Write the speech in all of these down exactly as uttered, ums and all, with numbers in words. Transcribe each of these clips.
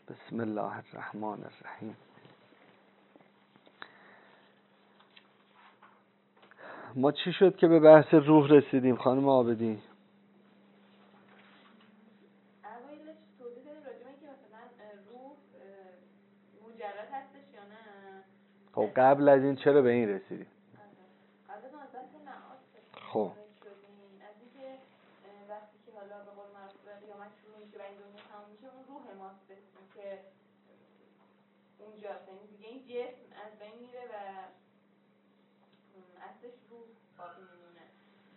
بسم الله الرحمن الرحیم. ما چی شد که به بحث روح رسیدیم خانم عابدی؟ اولش توضیح دادیم راجع به اینکه مثلا روح مجرد هستش یا نه. خب قبل از این چرا به این رسیدیم؟ قبل از اون از بحث معاد خب شدیم، از اینکه وقتی که حالا به قول معروف قیامت شروع میشه و این دنیا تموم میشه، اون روح ماست که اونجاست، یعنی دیگه این جسم از بین میره و اصلش روح باقی میمونه.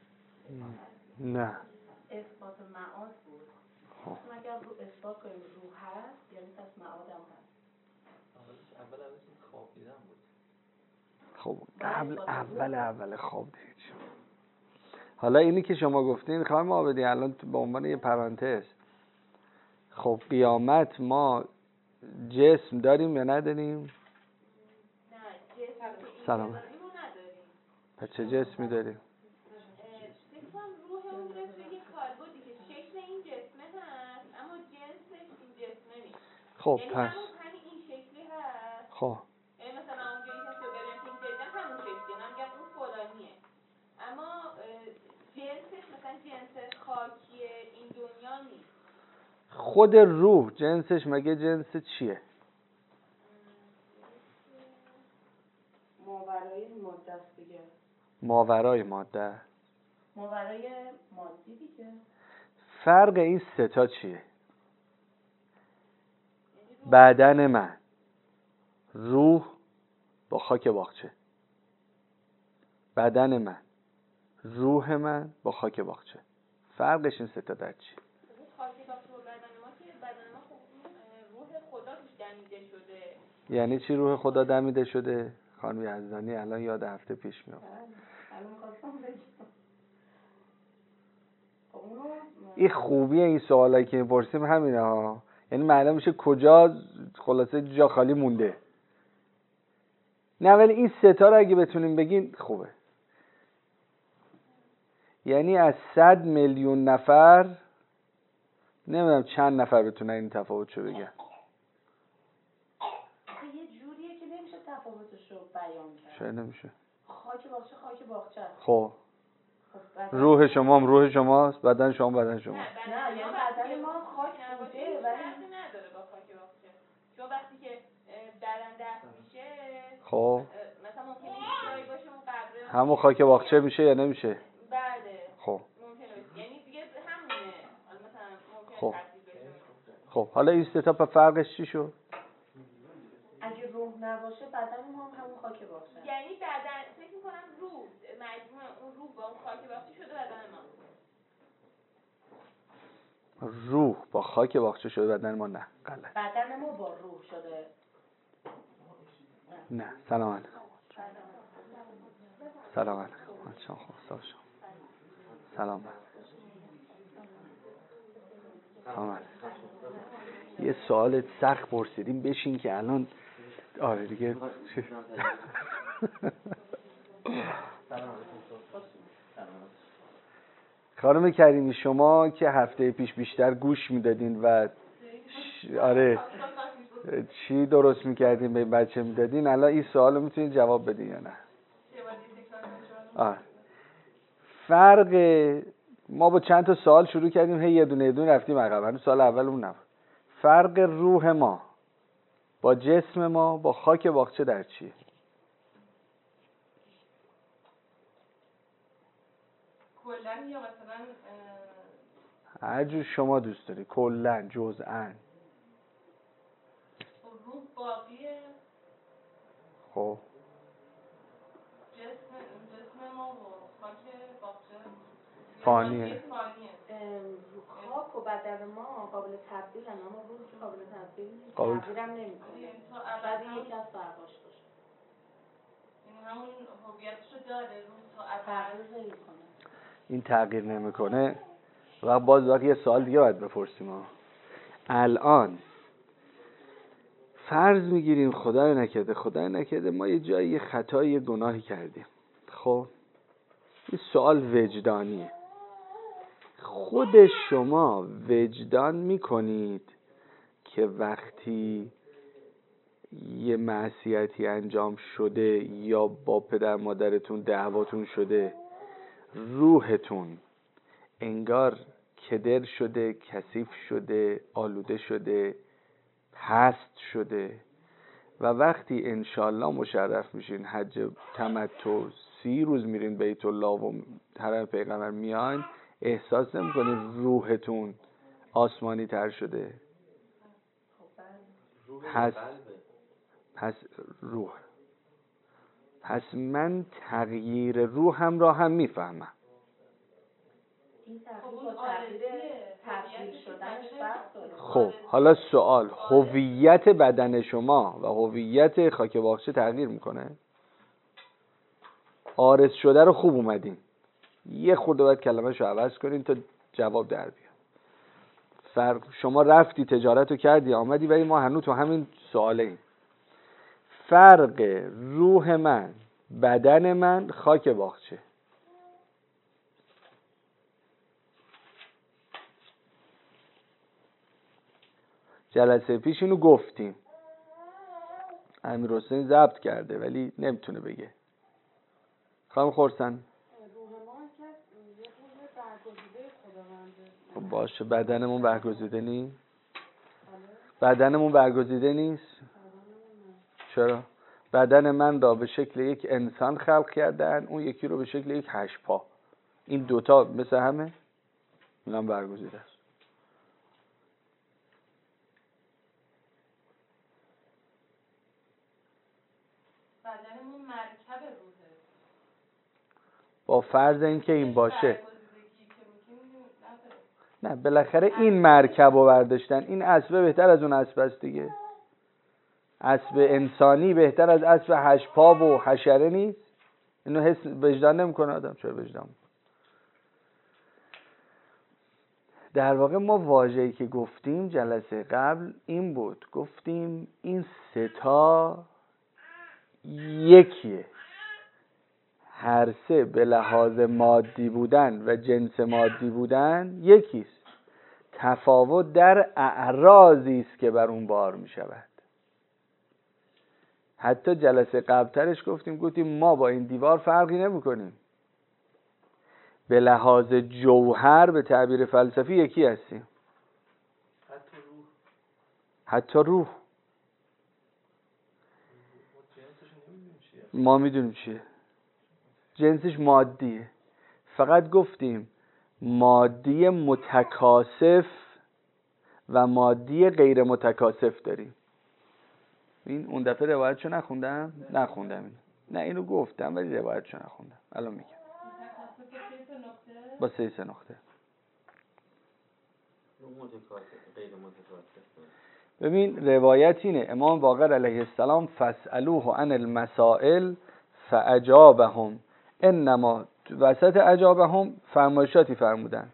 نه اثبات معاد بود. خب اگر رو اثبات کنیم روح هست، یعنی پس معاد هم هست. اول اولش خواب دیدن بود. خب قبل اول اول خواب دید. حالا اینی که شما گفتین خانم عابدی الان به عنوان یه پرانتز، خب قیامت ما جسم داریم یا نداریم؟ نه جسم سلام. نداریم. پس چه جسمی داریم؟ فکر روح اون مثل یک کالبدی که شکل این جسمه هست اما جنسش این جسمه نیست. خب یعنی پس همون همین این شکلی هست. خب یعنی مثلا اونجایی که تو بریم که این جدن همون شکلی، من میگم اون فلانیه، اما جنسش مثلا جنس خاکی این دنیا نیست. خود روح جنسش مگه جنس چیه؟ ماورای ماده است دیگه. ماورای ماده. ماورای مادی دیگه. فرق این سه تا چیه؟ بدن من، روح با خاک باغچه. بدن من، روح من با خاک باغچه. فرقش این سه تا در چی؟ خاک باغچه و بدن ما که بدن ما خب روح خدا توش دمیده شده. یعنی چی روح خدا دمیده شده؟ خانم یزدانی الان یاد هفته پیش میاد. این خوبیه این سوالایی که میپرسیم همینه ها، یعنی معلوم میشه کجا خلاصه جا خالی مونده. نه ولی این ستا رو اگه بتونیم بگین خوبه. یعنی از صد میلیون نفر نمیدونم چند نفر بتونن این تفاوتشو بگن. یه جوریه که نمیشه تفاوتشو بیان کرد. چرا نمیشه؟ خاک باغچه خاک باغچه است. خب روح شما هم روح شماست، بدن شما بدن شما. نه نه یعنی بدن ما خاک بوده ولی نداره با خاک باغچه. چون وقتی که بدن دفن میشه خب مثلا ممکنه یه جایی باشه اون قبره همون خاک باغچه میشه یا نمیشه؟ بله خب ممکنه، یعنی دیگه همونه. حالا مثلا ممکنه خب تبدیل بشه. خب حالا این سه تا فرقش چی شد؟ اگه روح نباشه بدن ما هم همون خاک باغچه. یعنی بدن فکر می‌کنم روح مجموع اون روح با اون خاک باغچه شده بدن ما. روح با خاک باغچه شده بدن ما؟ نه غلط. بدن ما با روح شده. نه سلام علیکم. سلام علیکم. بچه‌ها خوب سلام. سلام. سلام علیکم. یه سوال سخت پرسیدیم بشین که الان آره دیگه. خانم کریمی شما که هفته پیش بیشتر گوش میدادین و ش... آره چی درست میکردین به بچه میدادین، الان این سوالو میتونید جواب بدین یا نه؟ آه. فرق ما با چند تا سوال شروع کردیم هی یه دونه یه دونه رفتیم عقب. هنوز سوال اول اون نبود. فرق روح ما با جسم ما با خاک باغچه در چیه؟ کلاً یا مثلا هر جور شما دوست داری، کلاً جزءاً. روح باقیه. خب جسم جسم ما و خاک باغچه فانیه. خاک و بدن ما قابل تبدیل هم، اما روح که قابل تبدیل نیست. قابل تغییر هم نمی‌کنه. بعد یکی از فرقاش باشه. این همون هویتشو داره روح تا تغییر نمی‌کنه. این تغییر نمی‌کنه. و باز وقت یه سوال دیگه باید بپرسیم ها. الان فرض میگیریم خدای نکرده خدای نکرده ما یه جایی یه خطایی یه گناهی کردیم. خب این سوال وجدانیه. خود شما وجدان میکنید که وقتی یه معصیتی انجام شده یا با پدر مادرتون دعواتون شده، روحتون انگار کدر شده، کثیف شده، آلوده شده، پست شده و وقتی انشالله مشرف میشین حج تمتع سی روز میرین بیت الله و حرم پیغمبر میاین، احساس نمیکنین روحتون آسمانی تر شده؟ پس پس روح پس من تغییر روحم را هم میفهمم. این تغییر با تغییر تغییر شدنش فرق داره. خب حالا سوال، هویت بدن شما و هویت خاک باغچه تغییر میکنه؟ عارض شده رو خوب اومدین، یه خورده باید کلمه‌شو عوض کنین تا جواب در بیاد. فرق شما رفتی تجارت رو کردی آمدی، ولی ما هنوز تو همین سواله ایم. فرق روح من، بدن من، خاک باغچه. جلسه پیش اینو گفتیم، امیر حسین ضبط کرده ولی نمیتونه بگه. خانم خورسن خب باشه، بدنمون برگزیده نیست؟ بدنمون برگزیده نیست؟ چرا؟ بدن من را به شکل یک انسان خلق کردن، اون یکی رو به شکل یک هشت پا. این دوتا مثل همه؟ این هم برگزیده است. بدنمون مرکب روحه. با فرض اینکه این باشه، نه بالاخره این مرکب رو برداشتن. این اسبه بهتر از اون اسب است دیگه. اسب انسانی بهتر از اسب هشت پا و حشره نیست؟ اینو حس وجدان نمیکنه آدم؟ چرا وجدان؟ در واقع ما واژه‌ای که گفتیم جلسه قبل این بود، گفتیم این سه تا یکیه، هر سه به لحاظ مادی بودن و جنس مادی بودن یکیست. تفاوت در اعراضی است که بر اون بار می شود. حتی جلسه قبلترش گفتیم گفتیم ما با این دیوار فرقی نمی کنیم، به لحاظ جوهر به تعبیر فلسفی یکی هستیم. حتی روح حتی روح ما میدونیم چیه، جنسش مادیه. فقط گفتیم مادی متکاسف و مادی غیر متکاسف داریم. این اون دفعه روایتشو نخوندم؟ نخوندم این. نه اینو گفتم ولی روایتشو نخوندم. الان میگم. با سه سه نقطه. غیر متکاسف. ببین روایت اینه، امام باقر علیه السلام فاسألوه عن المسائل فاجابهم، انما وسط اجابهم فرمایشاتی فرمودن.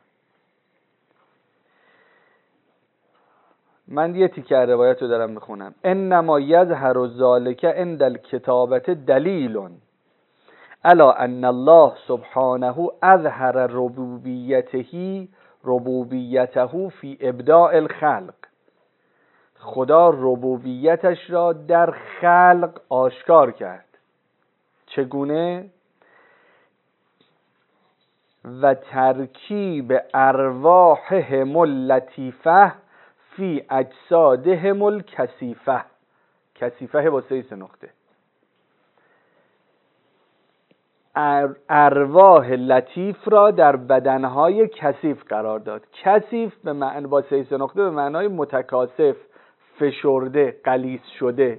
من یه تیکه روایت رو دارم میخونم. انما یظهر ذلک عند الکتابت دلیل الا ان الله سبحانه اظهر ربوبیته ربوبیته فی ابداع الخلق. خدا ربوبیتش را در خلق آشکار کرد. چگونه؟ و ترکیب ارواحهم اللطیفه فی اجسادهم الکثیفه. کثیفه با سه سه نقطه. ارواح لطیف را در بدنهای کثیف قرار داد. کثیف به معنی با سه سه نقطه به معنای متکاسف، فشرده، غلیظ شده.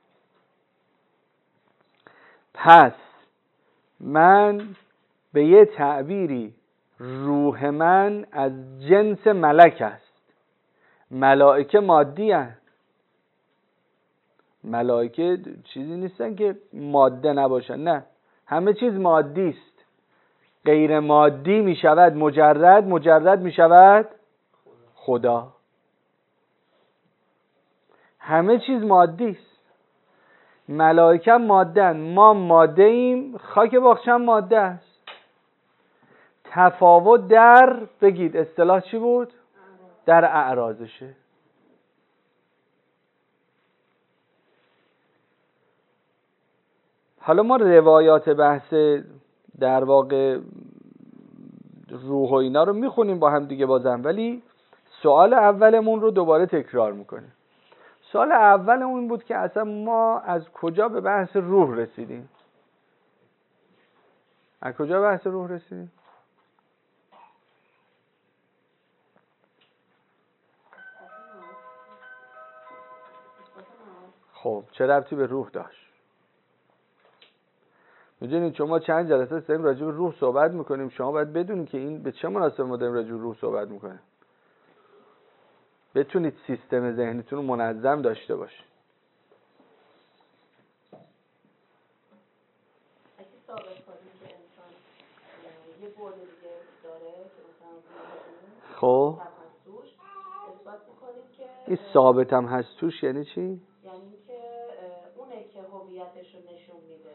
پس من به یه تعبیری روح من از جنس ملک است. ملائکه مادی هست. ملائکه چیزی نیستن که ماده نباشن، نه، همه چیز مادی است. غیر مادی می شود مجرد، مجرد می شود خدا. همه چیز مادی است. ملائکه ماده‌اند، ما ماده ایم، خاک باغچه هم ماده است. تفاوت در بگید اصطلاح چی بود؟ در اعراضشه. حالا ما روایات بحث در واقع روح و اینا رو میخونیم با هم دیگه بازم، ولی سوال اولمون رو دوباره تکرار میکنیم. سوال اولمون بود که اصلا ما از کجا به بحث روح رسیدیم؟ از کجا به بحث روح رسیدیم؟ خب چه ربطی به روح داشت؟ میدونید شما چند جلسه داریم راجع به روح صحبت میکنیم، شما باید بدونید که این به چه مناسبت ما داریم راجع به روح صحبت میکنیم. بتونید سیستم ذهنیتون رو منظم داشته باشید. اگه ثابت کنیم که انسان یه بعد دیگه داره که مثلا خب توش اثبات میکنیم که این ثابت هم هست توش یعنی چی؟ یعنی که اونه که هویتش رو نشون میده.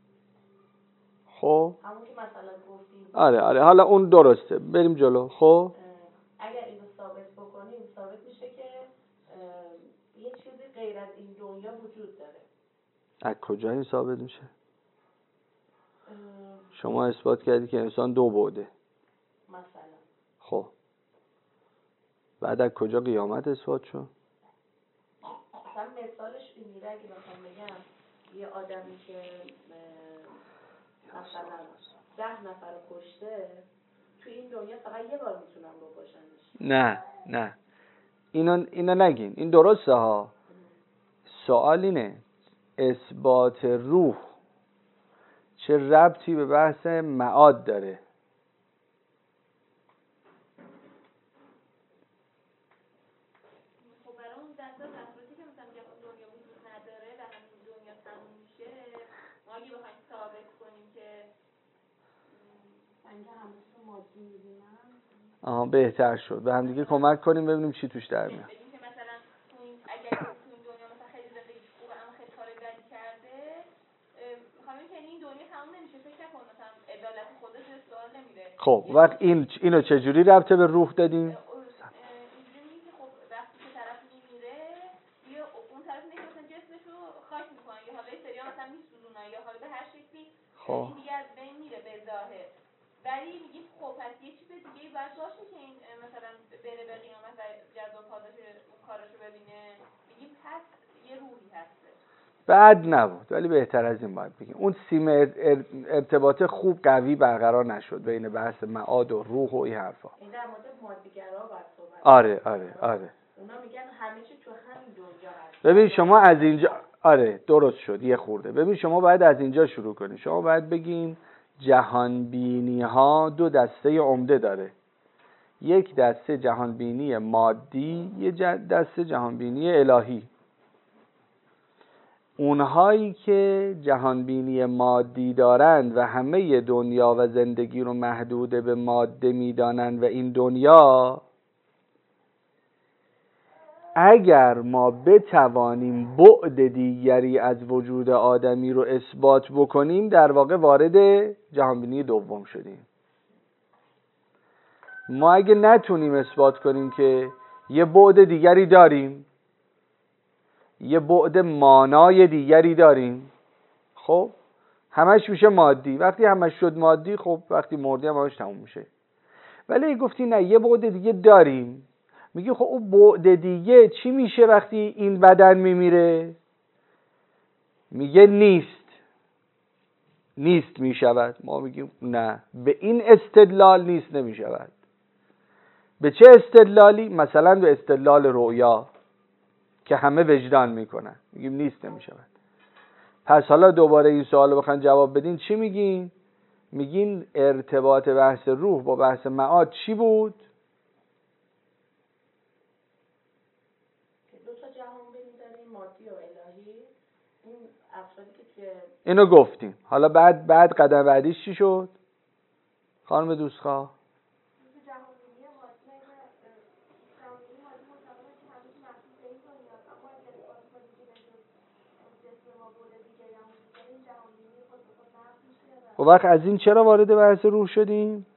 خب همون که مثلا گفتیم آره آره حالا اون درسته، بریم جلو. خب اگر اینو ثابت بکنیم ثابت میشه که یه چیزی غیر از این دنیا وجود داره. از کجا این ثابت میشه؟ شما اثبات کردی که انسان دو بعده مثلا. خب بعد از کجا قیامت اثبات شد؟ مثلا مثالش این میره اگه بخوام بگم یه آدمی که مثلا ده نفر رو کشته تو این دنیا فقط یه بار میتونم رو باشنش. نه نه اینو اینو نگین، این درسته ها. سوال اینه اثبات روح چه ربطی به بحث معاد داره؟ خب برای اون دسته افرادی که مثلا میگن اون دنیا وجود نداره و همین دنیا تموم میشه، ما اگه بخوایم ثابت کنیم که اینکه همه چیز مادی میبینن آها بهتر شد. به هم دیگه کمک کنیم ببینیم چی توش در میاد. بگیم که مثلا تو این اگر تو این دنیا مثلا خیلی زندگی خوبه اما خیلی کار بدی کرده، میخوام بگم که این دنیا تموم نمیشه. فکر نکن مثلا عدالت خودش به سوال نمیره. خب وقت این اینو چجوری ربطه به روح دادیم؟ اینجوری میگه که خب وقتی که طرف میمیره یا اون طرف میگه مثلا جسمشو خاک میکنن یا حالا یه سری مثلا میسوزونن یا حالا به هر شکلی خب این دیگه از بین میره به ظاهر. ولی میگیم خب پس یه چیز دیگه باید باشه که این مثلا بره به قیامت و جزا پاداش اون کاراشو ببینه. میگیم پس یه روحی هسته. بد نبود ولی بهتر از این باید بگیم. اون سیم ارتباط خوب قوی برقرار نشد بین بحث معاد و روح و این حرفا. این در مورد مادیگرا باید صحبت. آره آره آره اونا میگن همه چی تو همین دنیا هست. ببین شما از اینجا آره درست شد یه خورده. ببین شما باید از اینجا شروع کنید. شما باید بگین جهانبینی ها دو دسته عمده داره. یک دسته جهانبینی مادی، یه دسته جهانبینی الهی. اونهایی که جهانبینی مادی دارند و همه دنیا و زندگی رو محدود به ماده میدانند و این دنیا، اگر ما بتوانیم بعد دیگری از وجود آدمی رو اثبات بکنیم در واقع وارد جهانبینی دوم شدیم. ما اگه نتونیم اثبات کنیم که یه بعد دیگری داریم، یه بعد مانای دیگری داریم، خب همش میشه مادی. وقتی همش شد مادی، خب وقتی مردی هم همش تموم میشه. ولی گفتی نه یه بعد دیگه داریم، میگی خب اون بعد دیگه چی میشه وقتی این بدن میمیره؟ میگه نیست نیست میشود. ما میگیم نه، به این استدلال نیست نمیشود. به چه استدلالی؟ مثلا به استدلال رؤیا که همه وجدان میکنن. میگیم نیست نمیشود. پس حالا دوباره این سوال رو بخواین جواب بدین چی میگین؟ میگین ارتباط بحث روح با بحث معاد چی بود؟ دو تا جهان بینی داریم، مادی و الهی. این افرادی که توی اینو گفتیم. حالا بعد بعد قدم بعدیش چی شد؟ خانم دوستخواه و وقت از این چرا وارد بحث روح شدیم؟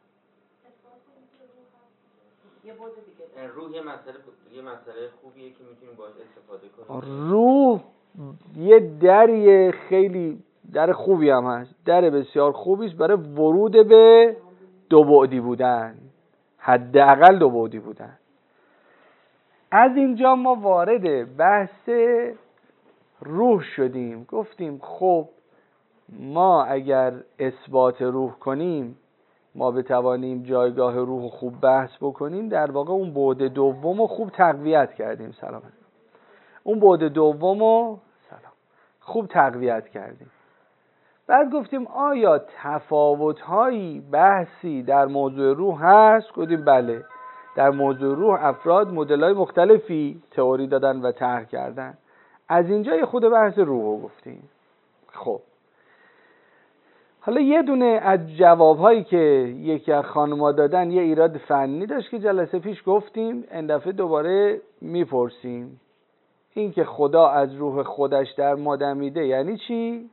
یه بود دیگه روح یه مسئله یه مسئله خوبیه که میتونیم باهاش استفاده کنیم. روح یه دریه خیلی در خوبی هم هست، در بسیار خوبی است برای ورود به دو بعدی بودن، حداقل دو بعدی بودن. از اینجا ما وارد بحث روح شدیم. گفتیم خب ما اگر اثبات روح کنیم، ما بتوانیم جایگاه روح خوب بحث بکنیم، در واقع اون بعد دوم رو خوب تقویت کردیم. سلام. اون بعد دوم رو سلام خوب تقویت کردیم. بعد گفتیم آیا تفاوت‌هایی بحثی در موضوع روح هست؟ گفتیم بله. در موضوع روح افراد مدل‌های مختلفی تئوری دادن و طرح کردن. از اینجا یه خود بحث روح رو گفتیم. خب حالا یه دونه از جوابهایی که یکی از خانم‌ها دادن یه ایراد فنی داشت که جلسه پیش گفتیم، این دفعه دوباره میپرسیم. این که خدا از روح خودش در ما دمیده یعنی چی؟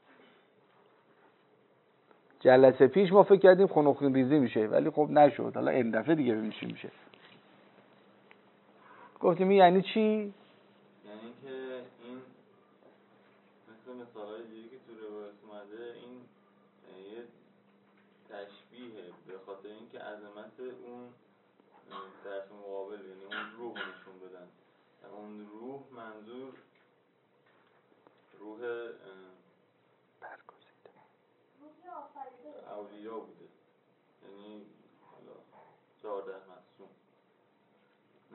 جلسه پیش ما فکر کردیم خنک ریزی میشه، ولی خب نشد. حالا این دفعه دیگه ببینیم چی میشه. گفتیم این یعنی چی؟ یعنی که این مثل مثالهای دیگه که تو روایت اومده، این یه تشبیهه به خاطر اینکه عظمت اون طرف مقابل، یعنی اون روح نشون بدن. اون روح منظور روح برگزیده اولیا بوده، یعنی حالا چهارده معصوم. نه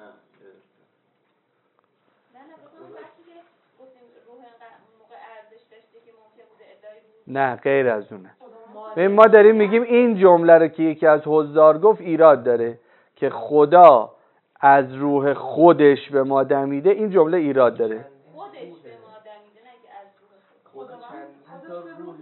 نه نه بکنم وقتی که گفتیم روح انقدر موقع ارزش داشته که ممکن بوده ادعای روح. نه غیر از اونه. ببین ما داریم میگیم این جمله رو که یکی از حضار گفت ایراد داره که خدا از روح خودش به ما دمیده. این جمله ایراد داره. خودش به ما دمیده، نه که از روح خود. خدا چند تا روحه.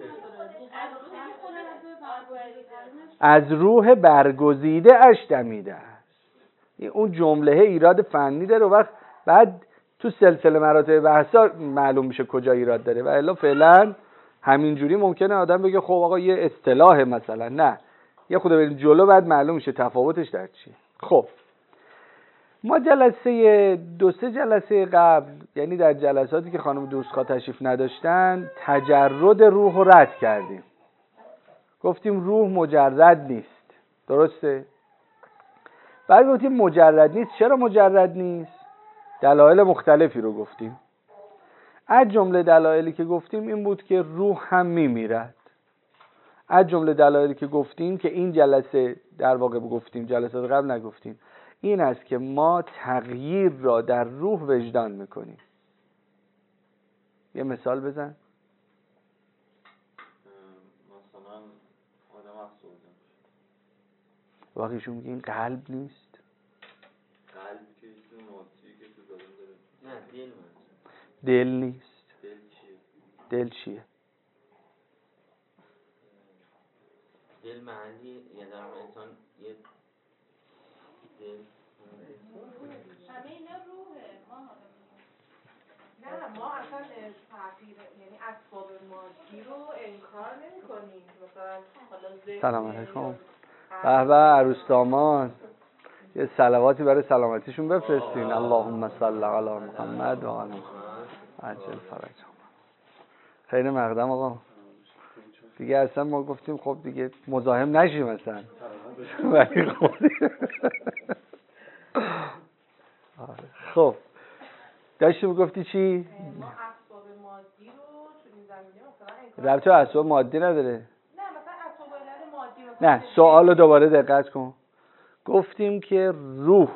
از روح برگزیده اش دمیده است. اون جمله ایراد فنی داره و وقت بعد تو سلسله مراتب بحثا معلوم میشه کجا ایراد داره. و الا فعلا همینجوری ممکنه آدم بگه خب آقا یه اصطلاح مثلا، نه یه خود بریم جلو بعد معلوم میشه تفاوتش در چیه. خب ما جلسه دو سه جلسه قبل، یعنی در جلساتی که خانم دوستخواه تشریف نداشتن، تجرد روح رو رد کردیم. گفتیم روح مجرد نیست. درسته؟ بعد گفتیم مجرد نیست. چرا مجرد نیست؟ دلایل مختلفی رو گفتیم. از جمله دلایلی که گفتیم این بود که روح هم میمیرد. از جمله دلایلی که گفتیم که این جلسه در واقع گفتیم، جلسات قبل نگفتیم، این است که ما تغییر را در روح وجدان میکنیم. یه مثال بزن. مثلا آدم افسرده میشه. واقعیشون میگه این قلب نیست. قلب که چیز مادی که تو بدن داره. نه دل من. دل نیست. دل چیه؟ دل چیه؟ دل محلی، یه در انسان یه دل همه اینا روحه. ما نه ما اصلا تغییر یعنی اسباب مادی رو انکار نمی کنیم. مثلا حالا ذهن سلام علیکم. به به عروس داماد، یه صلواتی برای سلامتیشون بفرستین. اللهم صل علی محمد و علی عجل فرجهم. خیر مقدم آقا. دیگه اصلا ما گفتیم خب دیگه مزاحم نشیم اصلا. ولی خب خب داشتی میگفتی چی؟ ما اسباب مادی رو تو این زمینه مثلا انکار ربطی به اسباب مادی نداره. نه مثلا اسباب علل مادی مثلا نه سوال رو دوباره دقت کن. گفتیم که روح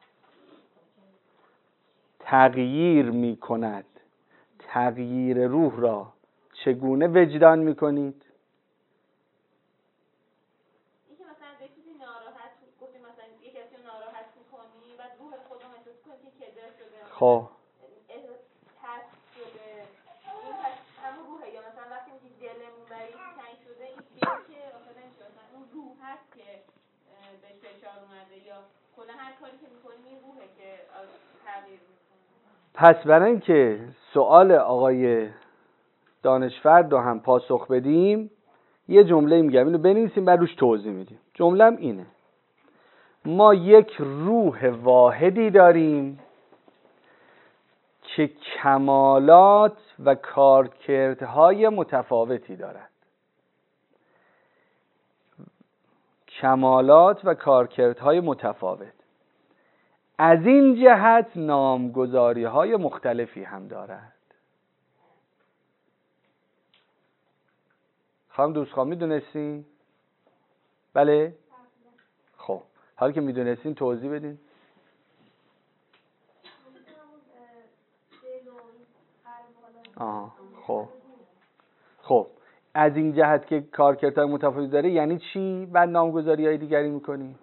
تغییر می کند. تغییر روح را چگونه وجدان می کنید؟ این که مثلا به چیزی ناراحت گفتیم، مثلا یه کسی رو ناراحت می‌کنی بعد روح خودم احساس کنی که کدر شده، خب ترس شده، این پس همون روحه. یا مثلا وقتی میگی دلمون برای تنگ شده، این دل که آخه نمیشه، مثلا اون روح هست که بهش فشار اومده، یا کلا هر کاری که می‌کنی این روحه که تغییر می‌کنه. پس برای اینکه سوال آقای دانشفرد رو هم پاسخ بدیم یه جمله میگم، اینو بنویسیم بعد روش توضیح میدیم. جمله‌م اینه: ما یک روح واحدی داریم که کمالات و کارکردهای متفاوتی دارد. کمالات و کارکردهای متفاوت. از این جهت نامگذاری‌های مختلفی هم دارد. خانم دوستخواه میدونستین؟ بله؟ خب حالا که میدونستین توضیح بدین. آه خب خب از این جهت که کارکردهای متفاوتی داره یعنی چی؟ بعد نامگذاری‌های دیگری میکنی؟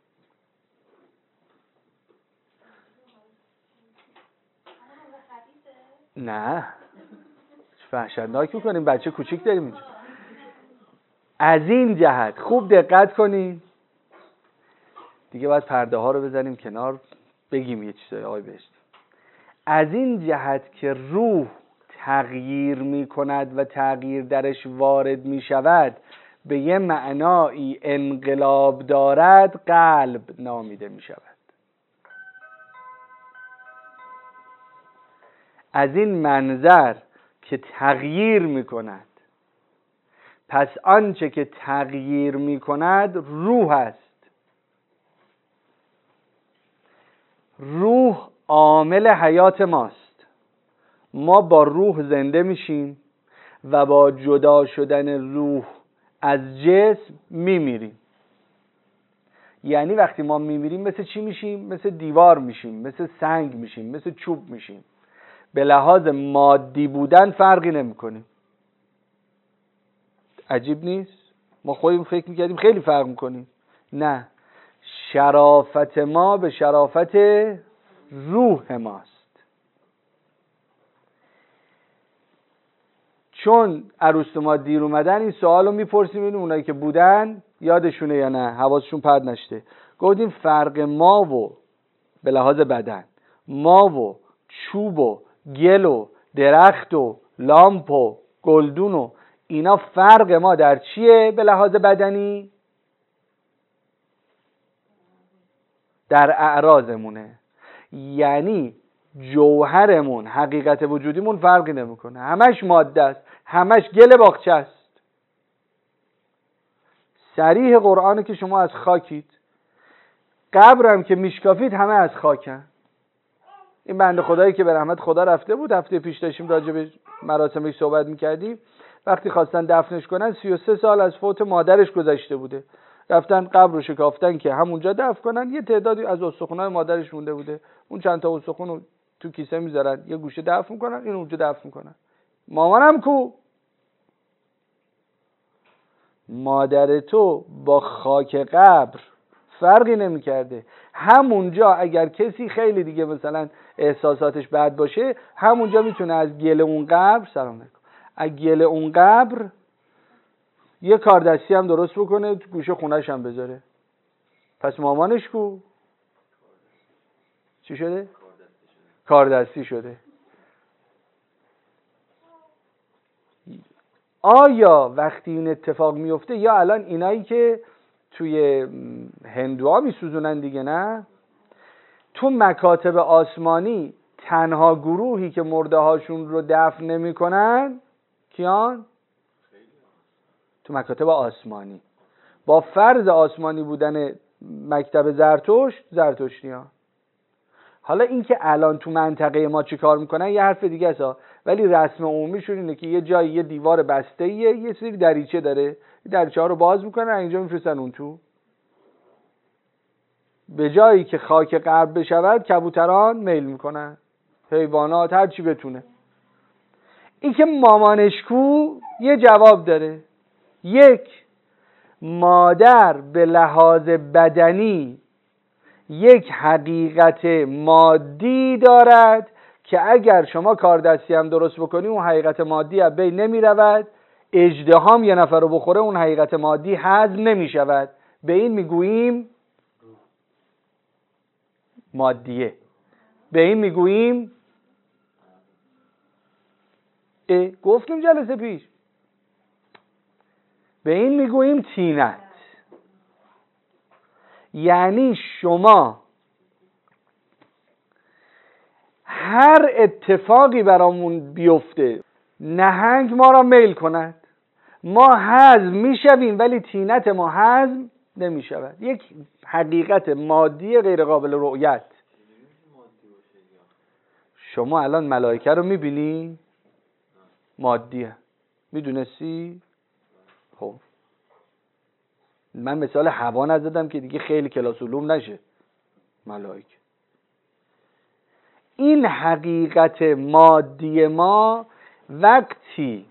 نه وحشتناک میکنیم، بچه کوچیک داریم اینجا. از این جهت خوب دقت کنین دیگه، باید پرده ها رو بزنیم کنار بگیم یه چیزای آقای بهشتی. از این جهت که روح تغییر می کند و تغییر درش وارد می شود، به یه معنایی انقلاب دارد، قلب نامیده می شود. از این منظر که تغییر می کند، پس آنچه که تغییر می کند روح است. روح عامل حیات ماست. ما با روح زنده میشیم و با جدا شدن روح از جسم میمیریم. یعنی وقتی ما میمیریم مثل چی میشیم؟ مثل دیوار میشیم، مثل سنگ میشیم، مثل چوب میشیم. به لحاظ مادی بودن فرقی نمیکنیم. عجیب نیست؟ ما خودمون فکر میکردیم خیلی فرق میکنیم. نه، شرافت ما به شرافت روح ماست. چون عروس ما دیر اومدن این سوالو میپرسیم، این اونایی که بودن یادشونه یا نه، حواسشون پرت نشده. گفتیم فرق ما و به لحاظ بدن، ما و چوب و گل و درخت و لامپ و گلدون و اینا، فرق ما در چیه به لحاظ بدنی؟ در اعراضمونه. یعنی جوهرمون، حقیقت وجودیمون فرقی نمیکنه، همش ماده است، همش گل باغچه است. صریح قرآنه که شما از خاکید، قبرم که میشکافید همه از خاکن. این بنده خدایی که به رحمت خدا رفته بود، هفته پیش داشتیم راجع به مراسمش صحبت میکردیم، وقتی خواستن دفنش کنن سی و سه سال از فوت مادرش گذشته بوده، رفتن قبر رو شکافتن که همونجا دفن کنن. یه تعدادی از استخونای مادرش مونده بوده، اون چند تا استخون رو تو کیسه میذارن، یه گوشه دفن میکنن، این اونجا دفن میکنن. مامانم کو؟ مادر تو با خاک قبر فرقی نمیکرده. همونجا اگر کسی خیلی دیگه مثلا احساساتش بد باشه، همونجا میتونه از گل اون قبر سلام علیکم از گل اون قبر یه کاردستی هم درست بکنه، تو گوشه خونه‌ش هم بذاره. پس مامانش کو؟ چی شده؟ کاردستی شده. آیا وقتی این اتفاق میفته، یا الان اینایی که توی هندوها میسوزونن دیگه، نه؟ تو مکاتب آسمانی تنها گروهی که مرده هاشون رو دفن نمی کنن کیان؟ تو مکاتب آسمانی با فرض آسمانی بودن مکتب زرتشت، زرتشتیان. حالا این که الان تو منطقه ما چی کار میکنن یه حرف دیگه است، ولی رسم عمومیشون اینه که یه جایی یه دیوار بسته‌ایه، یه سری دریچه داره، دریچه ها رو باز میکنن، اینجا میفرستن اون تو. به جایی که خاک قبر بشود کبوتران میل میکنن، حیوانات، هر چی بتونه. این که مامانش کو یه جواب داره. یک، مادر به لحاظ بدنی یک حقیقت مادی دارد که اگر شما کاردستی هم درست بکنی اون حقیقت مادی از بین نمی رود. اژدهام یه نفر رو بخوره اون حقیقت مادی هضم نمی شود. به این میگوییم مادیه. به این میگوییم گفتیم جلسه پیش، به این میگوییم طینت. یعنی شما هر اتفاقی برامون بیفته نهنگ ما را میل کند، ما هضم میشویم ولی طینت ما هضم نمیشود. یک حقیقت مادی غیر قابل رؤیت. شما الان ملائکه رو میبینی؟ مادیه. میدونستی؟ خب من مثال هوا نزدم که دیگه خیلی کلاس علوم نشه. ملائکه این حقیقت مادی ما وقتی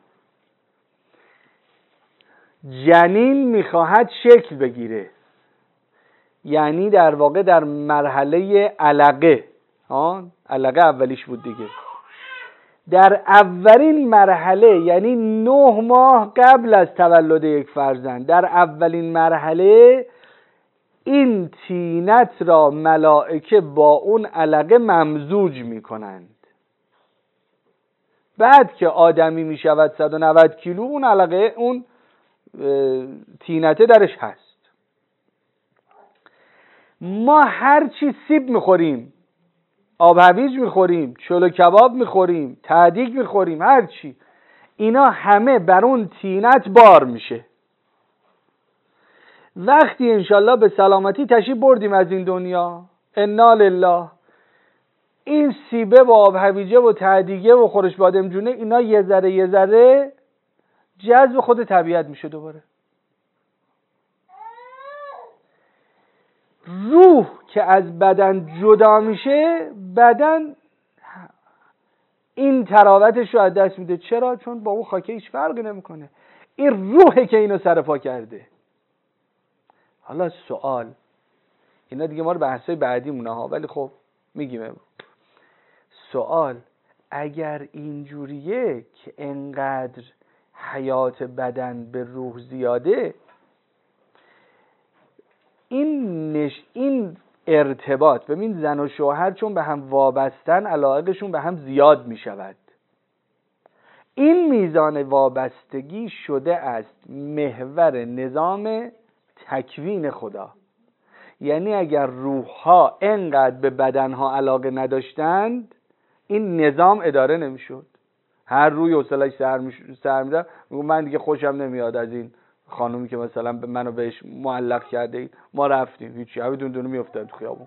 جنین میخواهد شکل بگیره، یعنی در واقع در مرحله علقه، ها علقه اولیش بود دیگه، در اولین مرحله یعنی نه ماه قبل از تولد یک فرزند، در اولین مرحله این طینت را ملائکه با اون علقه ممزوج می کنند. بعد که آدمی می شود صد و نود کیلو، اون علقه اون طینته درش هست. ما هر چی سیب می خوریم، آب هویج می خوریم، چلو کباب می خوریم، تهدیگ می خوریم، هر چی، اینا همه بر اون طینت بار میشه. وقتی انشالله به سلامتی تشریف بردیم از این دنیا، انا لله، این سیبه و آب هویجه و تهدیگه و خورش بادمجونه اینا یه ذره یه ذره جذب خود طبیعت میشه دوباره. روح که از بدن جدا میشه، بدن این تراوتش رو از دست میده. چرا؟ چون با اون خاکه هیچ فرقی نمیکنه. این روحه که اینو سرپا کرده. حالا سوال، اینا دیگه ما رو بحثای بعدی مونه ها، ولی خب میگیم. سوال، اگر اینجوریه که انقدر حیات بدن به روح زیاده، این نش این ارتباط، ببین زن و شوهر چون به هم وابستن علاقهشون به هم زیاد می شود. این میزان وابستگی شده است محور نظام تکوین خدا. یعنی اگر روح‌ها انقدر به بدنها علاقه نداشتند، این نظام اداره نمیشد. هر روی حوصله‌اش سر سر می‌داد، میگم من دیگه خوشم نمیاد از این خانومی که مثلا به منو بهش معلق کرده اید، ما رفتیم هیچی، همه دون دونه میافتاد تو خیابون.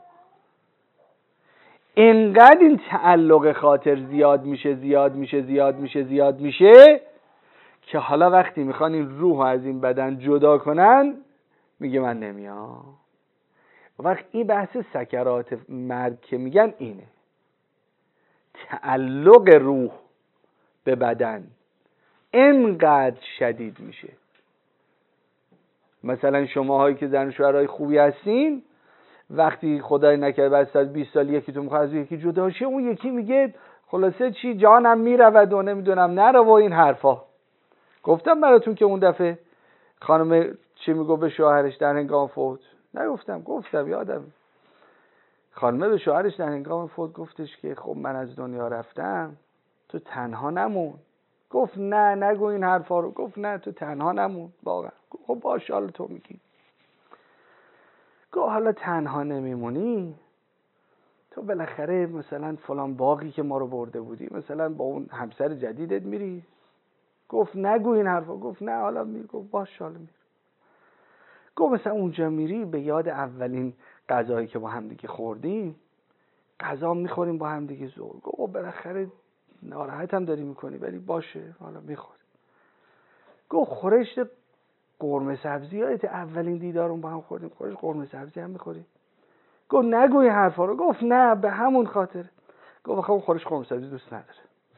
اینقدر این تعلق خاطر زیاد میشه زیاد میشه زیاد میشه زیاد میشه که حالا وقتی میخوان این روح از این بدن جدا کنن، میگه من نمیام. وقت این بحث سکرات مرگ که میگن اینه، تعلق روح به بدن اینقدر شدید میشه. مثلا شماهایی که زن و شوهرای خوبی هستین، وقتی خدای نکرده بعد از بیست سال یکی تو میخواد از یکی جدا شه، اون یکی میگه خلاصه چی جانم میرود و نمیدونم نره و این حرفا. گفتم براتون که اون دفعه خانم چی میگو به شوهرش در هنگام فوت؟ نگفتم، گفتم یادم. خانمه به شوهرش در هنگام فوت گفتش که خب من از دنیا رفتم، تو تنها نمون. گفت نه نگو این حرفا رو. گفت نه تو تنها نمون. واقعا خب باشه حالا تو میگی. گفت حالا تنها نمیمونی، تو بالاخره مثلا فلان باقی که ما رو برده بودی مثلا با اون همسر جدیدت میری. گفت نگو این حرفا. گفت نه حالا میری. گفت باشه حالا میری. گفت مثلا اونجا میری به یاد اولین غذایی که با هم دیگه خوردیم، غذا میخوریم با هم دیگه زور. گفت بالاخره ناراحت هم داری میکنی ولی باشه حالا میخوری. گفت خورشت قرمه سبزی یادت اولین دیدارون با هم خوردیم، خورشت قرمه سبزی هم میخوری؟ گفت نگو این حرفا رو. گفت نه به همون خاطر. گفت خب خورشت قرمه سبزی دوست نداره.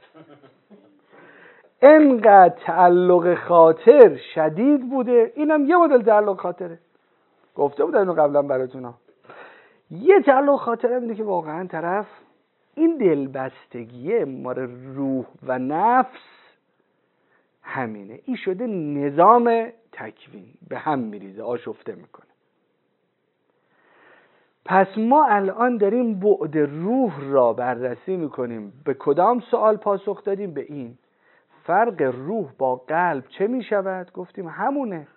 انقدر تعلق خاطر شدید بوده. اینم یه مدل تعلق خاطره، گفته بودم اینو قبلا براتون. یه تعلق خاطره اینه که واقعا طرف این دلبستگیه مار روح و نفس همینه، این شده نظام تکوین، به هم میریزه، آشفته میکنه. پس ما الان داریم بعد روح را بررسی میکنیم. به کدام سوال پاسخ دادیم؟ به این فرق روح با قلب چه میشود؟ گفتیم همونه.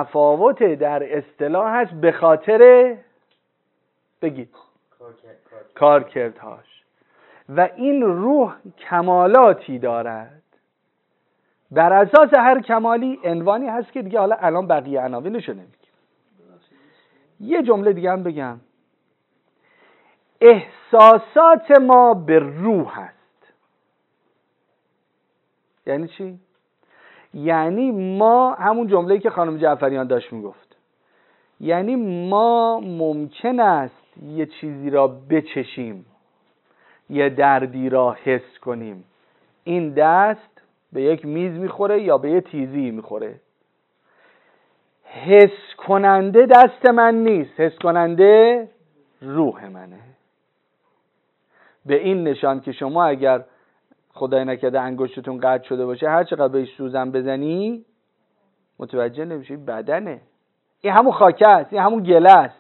تفاوت در اصطلاح هست به خاطر بگید کارکردهاش. و این روح کمالاتی دارد، بر اساس هر کمالی عنوانی هست که دیگه حالا الان بقیه عناوینشو نمیگیم. یه جمله دیگه هم بگم، احساسات ما به روح هست. یعنی چی؟ یعنی ما همون جمله‌ای که خانم جعفریان داشت میگفت، یعنی ما ممکن است یه چیزی را بچشیم، یه دردی را حس کنیم، این دست به یک میز میخوره یا به یه تیزی میخوره، حس کننده دست من نیست، حس کننده روح منه. به این نشان که شما اگر خدای نکرده انگشتتون قطع شده باشه، هر چقدر بهش سوزن بزنی متوجه نمیشی بدنه. این همون خاکه است، این همون گله است.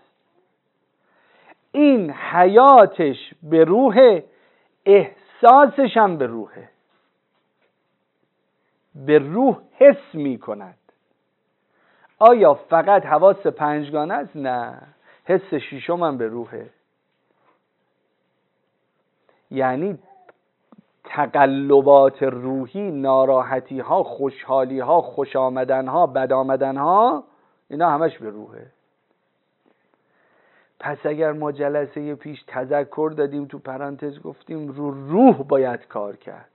این حیاتش به روح، احساسش هم به روحه، به روح حس می کند. آیا فقط حواس پنجگانه است؟ نه، حس شیشم هم به روحه. یعنی تقلبات روحی، ناراحتی ها، خوشحالی ها، خوش آمدن ها، بد آمدن ها، اینا همش به روحه. پس اگر ما جلسه پیش تذکر دادیم، تو پرانتز گفتیم رو روح باید کار کرد.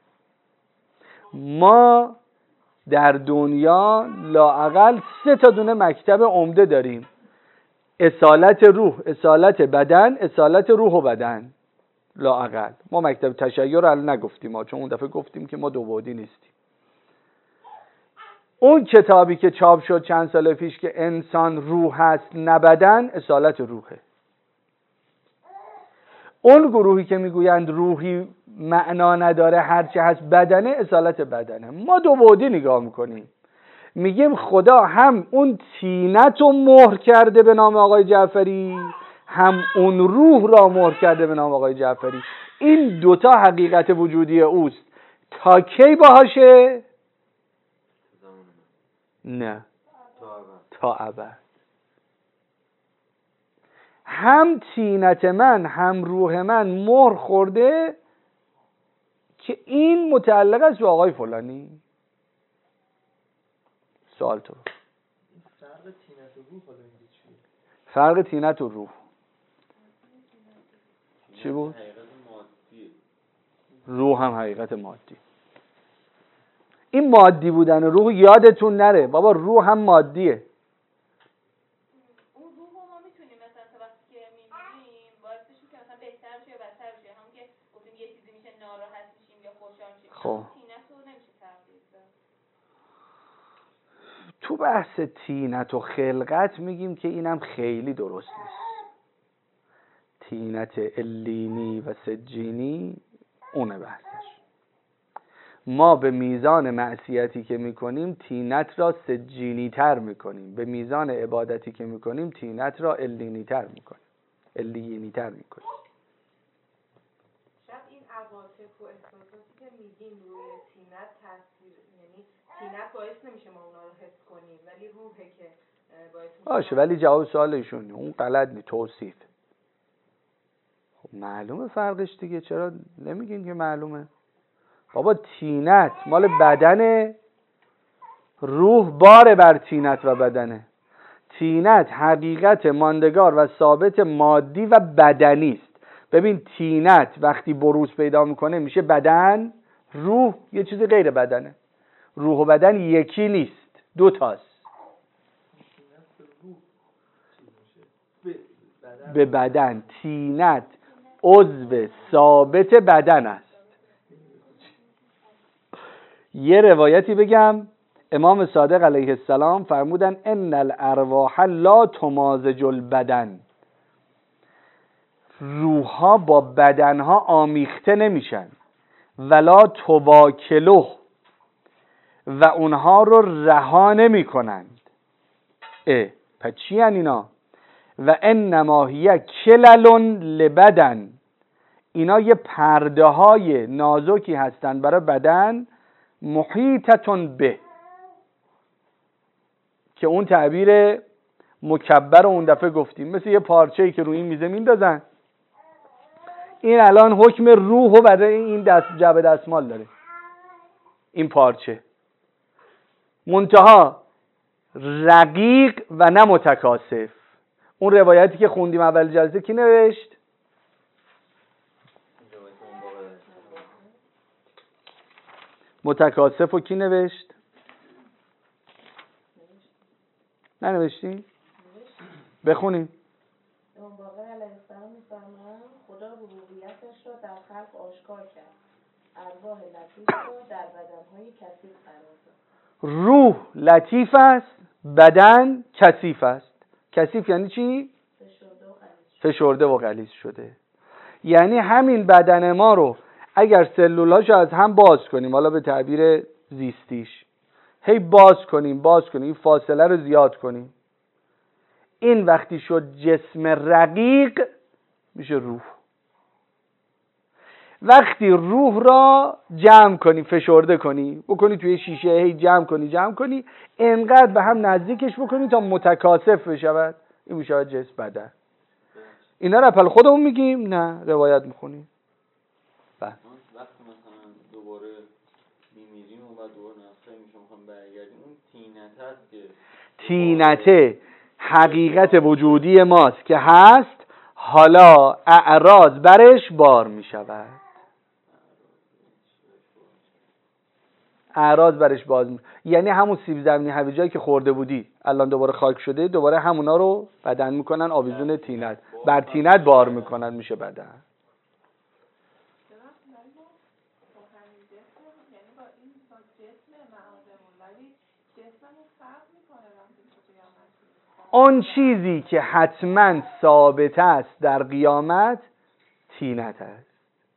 ما در دنیا لااقل سه تا دونه مکتب عمده داریم: اصالت روح، اصالت بدن، اصالت روح و بدن. لااقل ما مکتب تشیع رو الان نگفتیم ها، چون اون دفعه گفتیم که ما دو بعدی نیستیم. اون کتابی که چاپ شد چند سال پیش که انسان روح هست نه بدن، اصالت روحه. اون گروهی که میگویند روحی معنا نداره هرچی هست بدنه، اصالت بدنه. ما دو بعدی نگاه میکنیم، میگیم خدا هم اون طینت رو مهر کرده به نام آقای جعفری، هم اون روح را مهر کرده به نام آقای جعفری. این دوتا حقیقت وجودی اوست. تا کی باهاشه؟ نه، تا ابد. هم طینت من هم روح من مهر خورده که این متعلق است به آقای فلانی. سوال تو. فرق طینت و روح حالا اینجا چیه؟ فرق طینت و روح چی بود؟ روح هم حقیقت مادی. این مادی بودن روح یادتون نره بابا، روح هم مادیه. اون روح رو ما میتونیم مثلا تا وقتی که میمیریم باعث بشیم که مثلا بهتر بشه یا بدتر بشه. همون که گفتیم یه چیزی میشه ناراحت میشیم یا خوشحال میشیم. خب طینت رو نمیشه تغییر داد. تو بحث طینت و خلقت میگیم که اینم خیلی درست نیست. طینت الینی و سجینی اونه بحثش. ما به میزان معصیتی که میکنیم طینت را سجینی تر میکنیم، به میزان عبادتی که میکنیم طینت را الینی تر میکنیم، الینی تر میکنیم. شاید این عواطف و احساساتی که میگیم روی طینت تاثیر، یعنی طینت باعث نمیشه ما اونا رو حس کنیم، ولی روحه که باعث میشه. باشه، ولی جواب سوال ایشون اون غلط نی، توصیف. خب معلومه فرقش دیگه، چرا نمیگین که معلومه؟ بابا طینت مال بدنه، روح بار بر طینت و بدنه. طینت حقیقت ماندگار و ثابت مادی و بدنی است. ببین طینت وقتی بروز پیدا میکنه میشه بدن، روح یه چیزی غیر بدنه. روح و بدن یکی نیست، دو تاست. به بدن، طینت عضو ثابت بدن است. یه روایتی بگم، امام صادق علیه السلام فرمودن ان الارواح لا تمازج البدن. روح‌ها با بدنها آمیخته نمیشن، ولا تواکله، و اونها رو رها نمی کنند. اه پس چی هن اینا؟ و انما هی کلل لبدن، اینا یه پرده های نازکی هستن برای بدن، محیطتون به، که اون تعبیر مکبر رو اون دفعه گفتیم، مثل یه پارچه‌ای که روی این میزه میندازن این الان حکم روح و برای این دست جعبه دستمال داره، این پارچه. منتها رقیق و نه متکاسف. اون روایتی که خوندیم اول جلسه کی نوشت؟ متکاسف و کی نوشت؟ ننوشتی؟ بخونیم. امام باقر علیه السلام می‌فرمایند خدا ربوبیتش را در خلق آشکار کرد، ارواح لطیف را در بدنهای کثیف قرار داد. روح لطیف است، بدن کثیف است. کثیف یعنی چی؟ فشرده و غلیظ. فشرده و غلیظ شده. یعنی همین بدن ما رو اگر سلولاشو از هم باز کنیم، حالا به تعبیر زیستیش هی باز کنیم باز کنیم این فاصله رو زیاد کنیم، این وقتی شد جسم رقیق میشه روح. وقتی روح را جمع کنی، فشرده کنی، بکنی توی شیشه، هی جمع کنی جمع کنی، انقدر به هم نزدیکش بکنی تا متکاسف بشود، این میشه جسم بدن. اینا رو اپل خودمون میگیم؟ نه، روایت میخونیم. وقتی مثلا دوباره میمیریم و بعد دوباره نفسه میشه میخوام برگردیم، اون تینته هست که تینته حقیقت وجودی ماست که هست، حالا اعراض برش بار میشود. اعراض برش باز می... یعنی همون سیب زمینی هویجایی که خورده بودی الان دوباره خاک شده، دوباره همونا رو بدن میکنن آویزون تینت، بر تینت بار میکنن، میشه بدن. اون چیزی که حتما ثابت است در قیامت تینت است.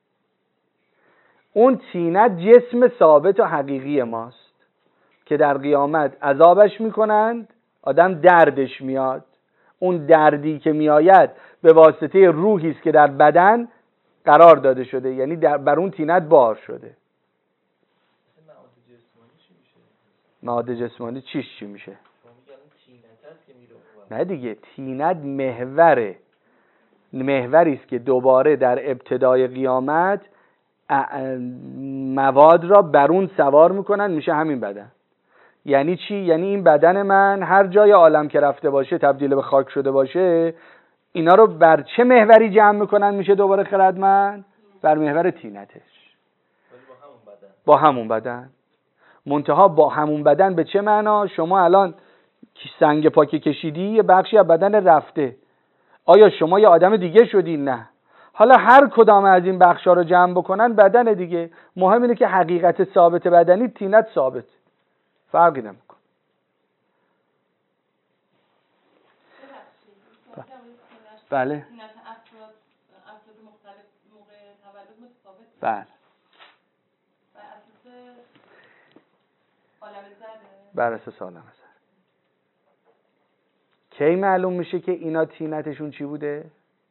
اون تینت جسم ثابت و حقیقی ماست که در قیامت عذابش میکنند، آدم دردش میاد. اون دردی که میآید به واسطه روحی است که در بدن قرار داده شده، یعنی در بر اون تینت بار شده. مواد جسمانی چیش چی میشه؟ نه دیگه، تینت محوره، محوری است که دوباره در ابتدای قیامت مواد را بر اون سوار میکنن، میشه همین بدن. یعنی چی؟ یعنی این بدن من هر جای عالم که رفته باشه، تبدیل به خاک شده باشه، اینا رو بر چه محوری جمع میکنن میشه دوباره خردمند؟ بر محور تینتش. با همون بدن. منتها با همون بدن به چه معنا؟ شما الان سنگ پاکی کشیدی، یه بخشی از بدن رفته. آیا شما یه آدم دیگه شدی؟ نه. حالا هر کدام از این بخشا رو جمع بکنن بدن دیگه. مهم اینه که حقیقت ثابت بدنی تینت ثابت، فرقی نمیکنه. بله بله بر اساس عالم زر. کی معلوم میشه که اینا تینتشون چی بوده؟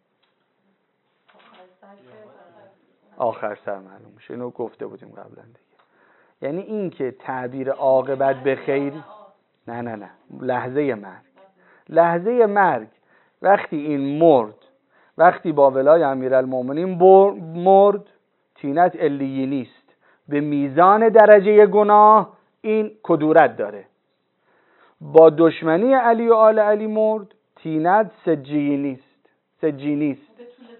آخر سر معلوم میشه. اینو گفته بودیم قبلا دیگه. یعنی این که تعبیر عاقبت به خیر، نه نه نه لحظه مرگ، لحظه مرگ وقتی این مرد، وقتی با ولای امیرالمومنین مرد، تینت علیی نیست، به میزان درجه گناه این کدورت داره. با دشمنی علی و آل علی مرد، تینت سجی نیست، سجی نیست.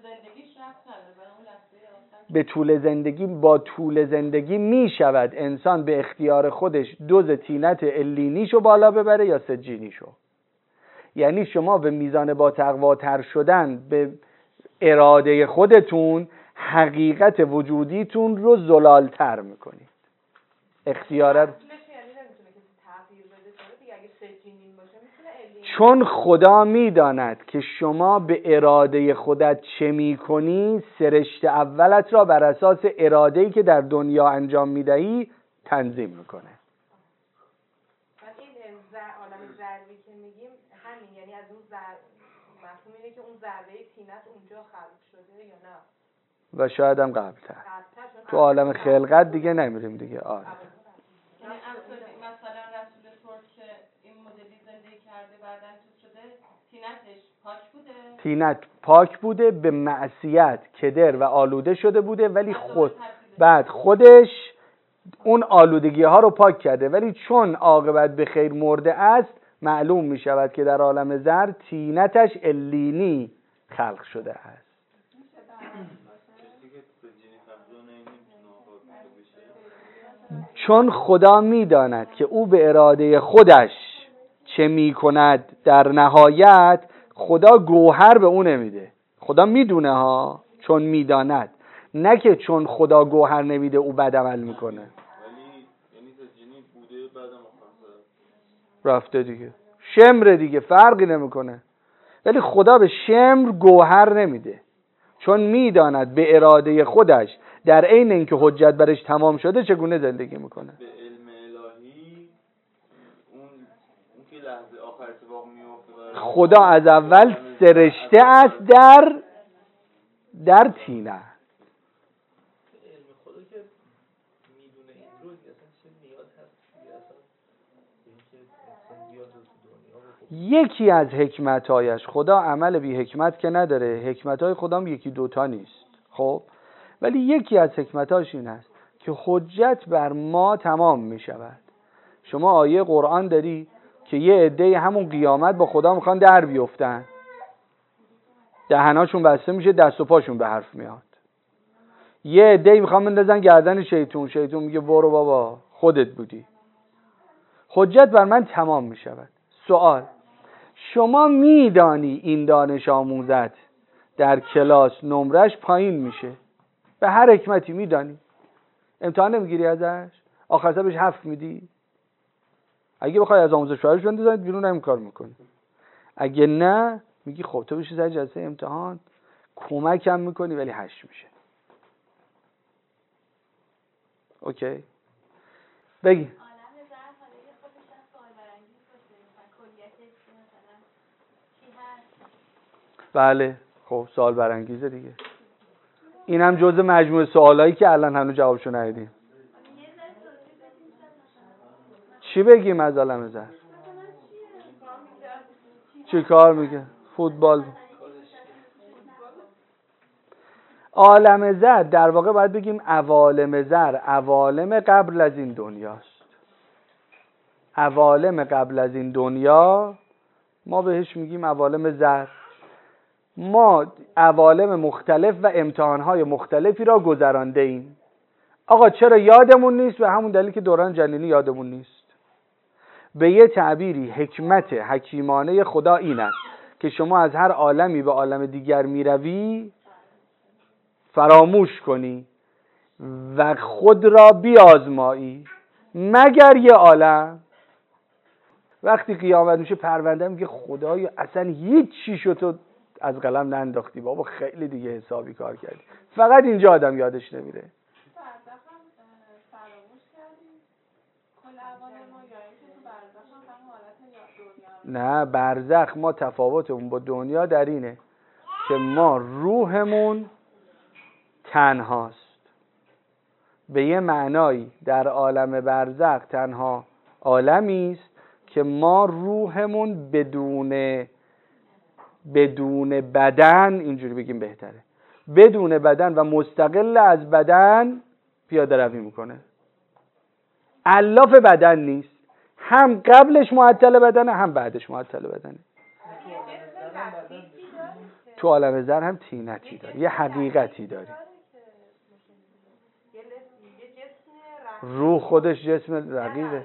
به طول زندگی، با طول زندگی می شود انسان به اختیار خودش دوز تینت علینیشو بالا ببره یا سجینیشو. یعنی شما به میزان با تقواتر شدن به اراده خودتون حقیقت وجودیتون رو زلالتر میکنید. اختیارت چون خدا میداند که شما به اراده خودت چه میکنی، سرشت اولت را بر اساس اراده‌ای که در دنیا انجام میدهی تنظیم میکنه. این عالم ذروی که میگیم همین، یعنی از اون ذره مفهوم اینه که اون ذره تینت اونجا خلق شده یا نه؟ و شاید هم قبل‌تر. تو عالم خلقت دیگه نمیریم دیگه. آره. مثلا رسول ترک که این مدلی زندگی کرده بعدن چیز شده، تینتش پاک بوده تینت پاک بوده، به معصیت کدر و آلوده شده بوده، ولی خود بعد خودش اون آلودگی ها رو پاک کرده، ولی چون عاقبت به خیر مرده است معلوم می شود که در عالم زر تینتش الینی خلق شده است. چون خدا می داند که او به اراده خودش چه می کند، در نهایت خدا گوهر به او نمیده. خدا میدونه ها، چون میداند، نه که چون خدا گوهر نمیده او بد عمل میکنه. ولی یعنی تا جنی بوده بعدم رفته دیگه، شمر دیگه، فرقی نمیکنه. ولی خدا به شمر گوهر نمیده، چون میداند به اراده خودش در عین اینکه حجت برش تمام شده چگونه زندگی میکنه. به علم الهی اون اون که لحظه آخر اتفاق میفته خدا از اول سرشته است در در تینه. علم خدا که میدونه این رو اصلا چه نیاز هست دیگه، اصلا اینکه اصلا نیاز تو دنیا. یکی از حکمتایش، خدا عمل بی حکمت که نداره، حکمتای خدا هم یکی دوتا نیست، خب ولی یکی از حکمتاش این است که حجت بر ما تمام می شود. شما آیه قرآن داری که یه عده همون قیامت با خدا میخوان در بیفتن، دهناشون بسته میشه، دست و پاشون به حرف میاد. یه عده میخوان بندازن گردن شیطون، شیطون میگه برو بابا خودت بودی. حجت بر من تمام میشود. سوال، شما میدانی این دانش آموزت در کلاس نمرش پایین میشه، به هر حکمتی میدانی، امتحان نمیگیری ازش، آخر سر بهش هفت میدی؟ اگه بخوای از آموزش پرورش بندازنت بیرون هم کار میکنی. اگه نه میگی خب تو بشی سر جلسه امتحان کمکم میکنی ولی هشت میشه. اوکی بگی. بله خب سوال برانگیزه دیگه. این هم جزء مجموعه سوالایی که الان هنوز جوابشو ندیدیم. چی بگیم از عالم زر؟ چی کار میگه؟ فوتبال. عالم زر در واقع باید بگیم عوالم زر، عوالم قبل از این دنیاست. عوالم قبل از این دنیا ما بهش میگیم عوالم زر. ما عوالم مختلف و امتحانهای مختلفی را گذرانده ایم. آقا چرا یادمون نیست؟ به همون دلیل که دوران جنینی یادمون نیست. به یه تعبیری حکمت حکیمانه خدا این است که شما از هر عالمی به عالم دیگر میروی فراموش کنی و خود را بیازمایی، مگر یه عالم. وقتی قیامت میشه پرونده میگه خدایا اصلا هیچ چی شد تو از قلم ننداختی، بابا خیلی دیگه حسابی کار کردی. فقط اینجا آدم یادش نمیره. نه برزخ ما تفاوتمون با دنیا در اینه که ما روحمون تنهاست. به یه معنایی در عالم برزخ تنها عالمی است که ما روحمون بدون بدون بدن، اینجوری بگیم بهتره، بدون بدن و مستقل از بدن پیاده روی میکنه. علاف بدن نیست، هم قبلش معطل بدنه هم بعدش معطل بدنه. تو عالم زر هم تینتی داری، یه حقیقتی داری. روح خودش جسم رقیقه.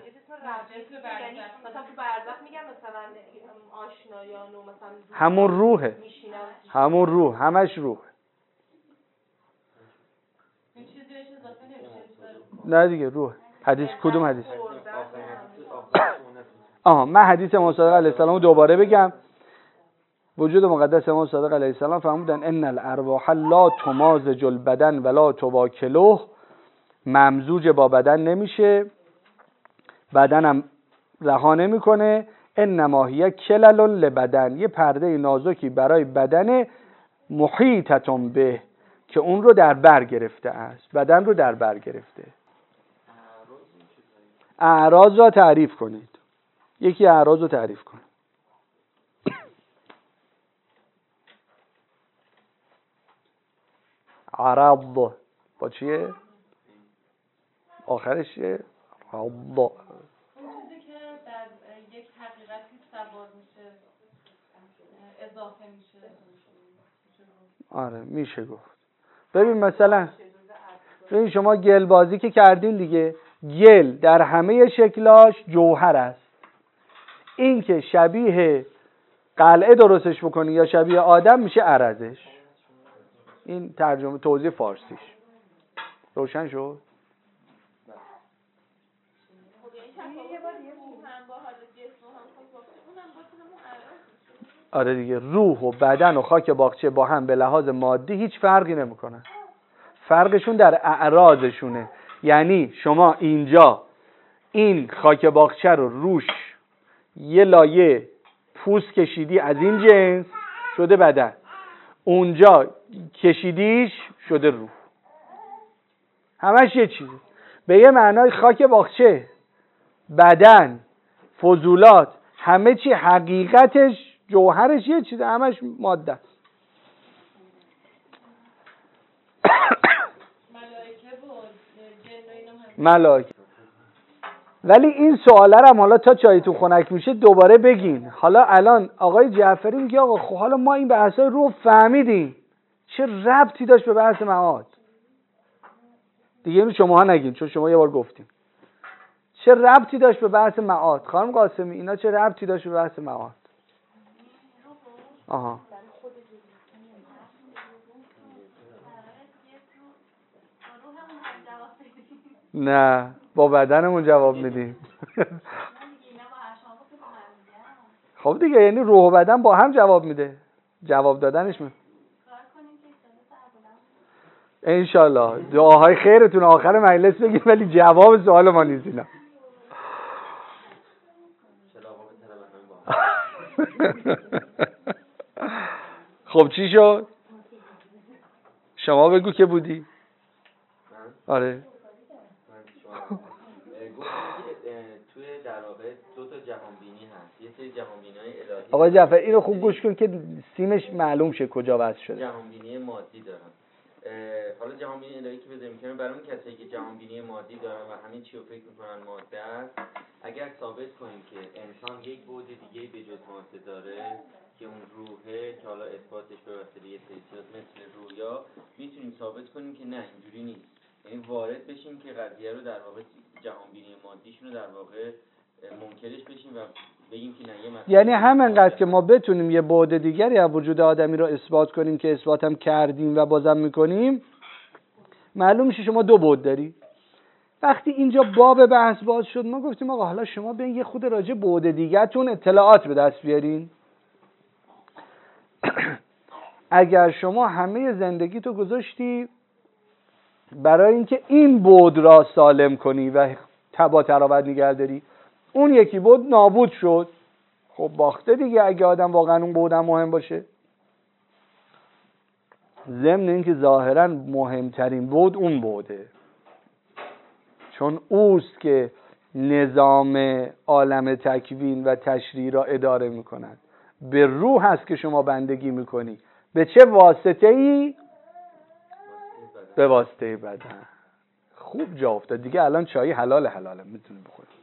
همون روحه، همون روح، همش روح. نه دیگه روح. حدیث کدوم حدیث؟ آها من حدیث امام صادق علیه السلام دوباره بگم. وجود مقدس امام صادق علیه السلام فرمودن ان الارواح لا تمازج البدن ولا تواکله، ممزوج با بدن نمیشه، بدنم رها نمیکنه. انما هی کلل لبدن، یه پرده نازکی برای بدن، محیطتون به، که اون رو در بر گرفته است، بدن رو در بر گرفته. اعراض را تعریف کنید. یکی اعراض رو تعریف کن. عرض با چیه؟ آخرش چیه؟ عرض. اون چیزی که در یک حقیقتی سوار میشه اضافه میشه. آره میشه گفت. ببین مثلا ببین شما گل بازی که کردین دیگه، گل در همه شکلاش جوهر است. این که شبیه قلعه درستش بکنی یا شبیه آدم میشه عرضش. این ترجمه توضیح فارسیش روشن شد؟ آره دیگه، روح و بدن و خاک باغچه با هم به لحاظ مادی هیچ فرقی نمیکنن. فرقشون در اعراضشونه. یعنی شما اینجا این خاک باغچه رو روش یه لایه پوست کشیدی از این جنس شده بدن، اونجا کشیدیش شده روح. همش یه چیزه. به یه معنای خاک باغچه، بدن، فضولات، همه چی حقیقتش جوهرش یه چیزه، همش ماده. ملائکه. ولی این سواله رو حالا تا چای تو خنک میشه دوباره بگین. حالا الان آقای جعفری میگه آقا خب حالا ما این بحثای رو فهمیدیم، چه ربطی داشت به بحث معاد؟ دیگه اینو شماها نگین چون شما یه بار گفتیم. چه ربطی داشت به بحث معاد؟ خانم قاسمی اینا چه ربطی داشت به بحث معاد؟ آها نه با بدنمون جواب میدیم. خب دیگه یعنی روح و بدن با هم جواب میده. جواب دادنش می انشالله دعاهای خیرتون آخر مجلس بگیم، ولی جواب سوال ما نیست اینا. خب چی شد؟ شما بگو که بودی؟ آره توی در واقع دو تا جهانبینی هست. یه سری جهانبینی‌های الهی. آقای جعفر اینو خوب گوش کن که سیمش معلوم شه کجا وصل شده. جهانبینی مادی دارن. حالا جهانبینی الهی که بذاریم کنار، برای اون کسایی که جهانبینی مادی دارن و همین چی رو فکر میکنن ماده است، اگر ثابت کنیم که انسان یک بعد دیگه به جز ماده داره که اون روحه، که حالا اثباتش به واسطه یه سری چیز مثل رویا میتونیم ثابت کنیم که نه اینجوری نیست. یعنی وارد بشیم که قضیه رو در واقع جهانبینی مادیشون رو در واقع منکرش بشیم و بگیم که نه یه مثلا، یعنی همینقدر که ما بتونیم یه بعد دیگری از وجود آدمی رو اثبات کنیم که اثبات هم کردیم و بازم میکنیم، معلوم میشه شما دو بعد داری. وقتی اینجا باب بحث باز شد ما گفتیم آقا حالا شما بیاین یه خود راجع بعد دیگه‌تون اطلاعات به دست بیارین. اگر شما همه زندگی تو گذاشتی برای اینکه این بعد را سالم کنی و تبا تراوت نگه داری، اون یکی بعد نابود شد، خب باخته دیگه اگه آدم واقعا اون بعد هم مهم باشه. ضمن اینکه ظاهرا مهمترین بعد اون بعده، چون اوست که نظام عالم تکوین و تشریع را اداره میکند. به روح هست که شما بندگی میکنی. به چه واسطه ای؟ به واسطه بدن. خوب جا افتاد دیگه. الان چای حلال حلاله میتونی بخوری.